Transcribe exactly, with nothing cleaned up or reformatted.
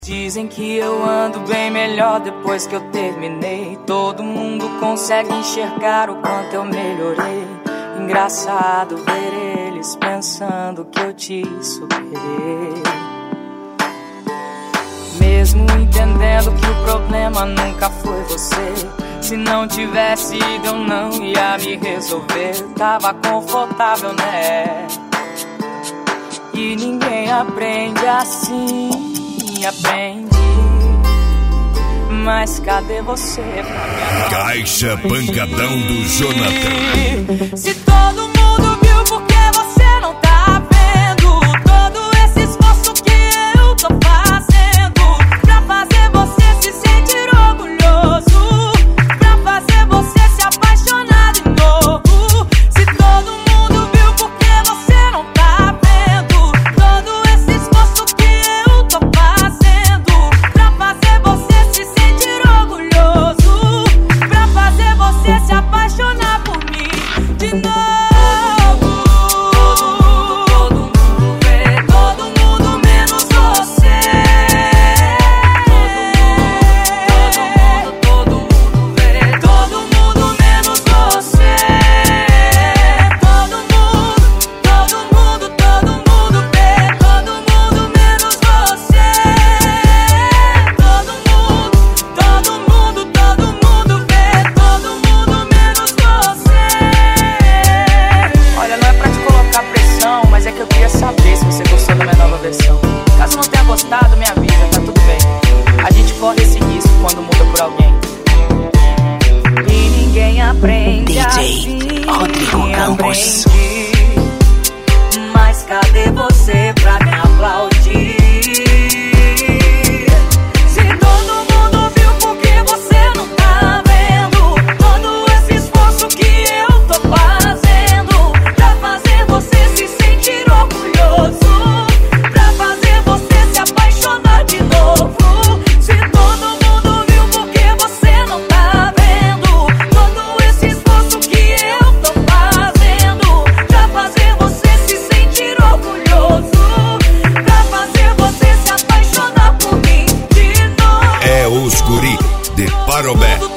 Dizem que eu ando bem melhor depois que eu terminei. Todo mundo consegue enxergar o quanto eu melhorei. Engraçado ver eles pensando que eu te superei. Mesmo entendendo que o problema nunca foi você. Se não tivesse ido eu não ia me resolver. Tava confortável, né? E ninguém aprende assim. Aprendi, mas cadê você pra me Caixa Pancadão do Jonathan. Se todo mundo viu, por que você não tá vendo todo esse esforço que eu tô fazendo pra fazer você se sentir orgulhoso, pra fazer você se apaixonar de novo. Se todo mundo viu, por que você não tá vendo todo esse esforço que eu tô fazendo pra fazer você se sentir orgulhoso, pra fazer você se apaixonar por mim de novo. Caso não tenha gostado, me avisa, tá tudo bem. A gente corre esse risco quando muda por alguém. E ninguém aprende D J assim, Rodrigo Campos. Aprende. Mas cadê você pra me aplaudir? Se todo mundo viu, por que você não tá vendo todo esse esforço que eu tô fazendo pra fazer você se sentir orgulhoso, apaixonar de novo. Se todo mundo viu, por que você não tá vendo todo esse esforço que eu tô fazendo pra fazer você se sentir orgulhoso, pra fazer você se apaixonar por mim de novo. É os guri de Parobé.